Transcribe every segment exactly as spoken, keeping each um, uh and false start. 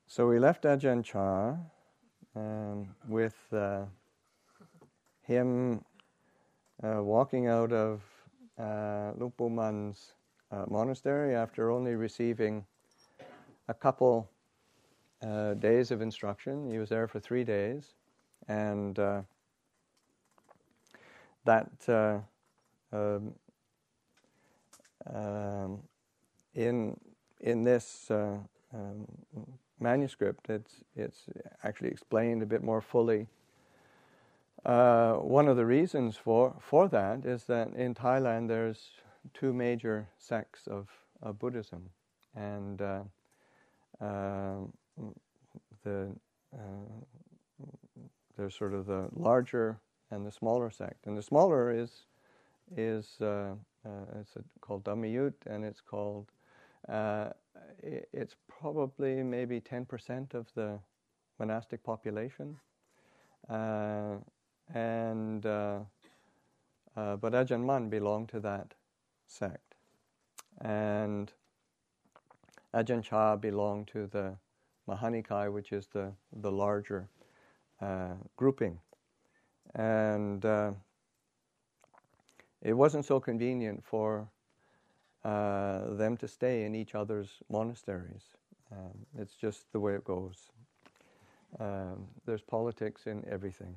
So we left Ajahn Chah um, with uh, him uh, walking out of uh, Luang Pu Man's uh, monastery after only receiving a couple uh, days of instruction. He was there for three days, and uh, that uh, um, um, in in this uh, um, manuscript, it's it's actually explained a bit more fully. Uh, one of the reasons for for that is that in Thailand there's two major sects of, of Buddhism, and uh, uh, the uh, there's sort of the larger and the smaller sect, and the smaller is is uh, uh, it's called Dhammayut, and it's called uh, it's probably maybe ten percent of the monastic population, uh, and uh, uh, but Ajahn Mun belonged to that sect, and Ajahn Chah belonged to the Mahanikai, which is the the larger uh, grouping, and uh, it wasn't so convenient for uh, them to stay in each other's monasteries. Um, it's just the way it goes. Um, there's politics in everything.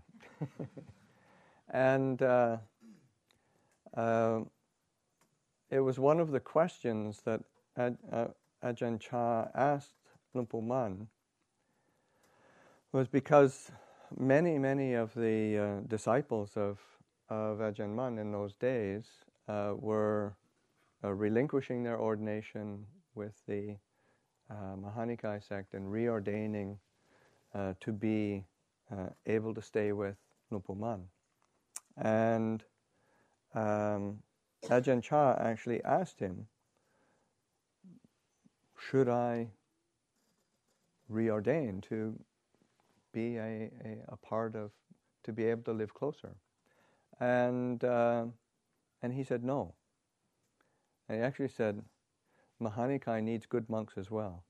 And uh, uh, it was one of the questions that Aj- uh, Ajahn Chah asked Luang Pu Man, was because many, many of the uh, disciples of, of Ajahn Mun in those days uh, were uh, relinquishing their ordination with the uh, Mahanikai sect and reordaining uh, to be uh, able to stay with Luang Pu Man. And um, Ajahn Chah actually asked him, should I reordain to be a, a, a part of, to be able to live closer? And uh, and he said no. And he actually said, Mahanikai needs good monks as well.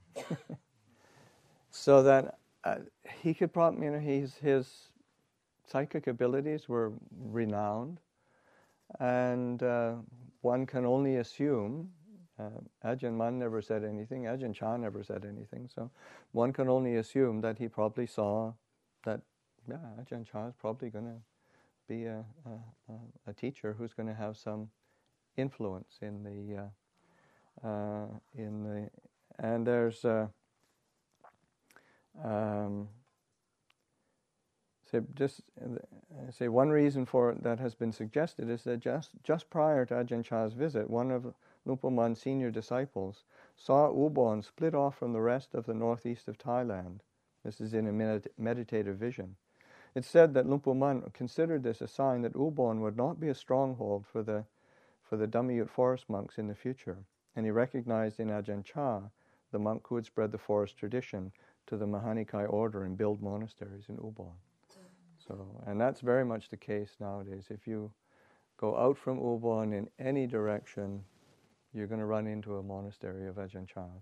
So that uh, he could probably, you know, he's, his psychic abilities were renowned, and uh, one can only assume, uh, Ajahn Mun never said anything, Ajahn Chah never said anything, so one can only assume that he probably saw that, yeah, Ajahn Chah is probably going to be a, a, a teacher who's going to have some influence in the, uh, uh, in the, and there's, uh, um, So just uh, say one reason for it that has been suggested is that just just prior to Ajahn Chah's visit, one of Luang Pu Man's senior disciples saw Ubon split off from the rest of the northeast of Thailand. This is in a medit- meditative vision. It's said that Luang Pu Man considered this a sign that Ubon would not be a stronghold for the for the Dhammayut forest monks in the future, and he recognized in Ajahn Chah the monk who would spread the forest tradition to the Mahanikai order and build monasteries in Ubon. So, and that's very much the case nowadays. If you go out from Ubon in any direction, you're going to run into a monastery of Ajahn Chah's.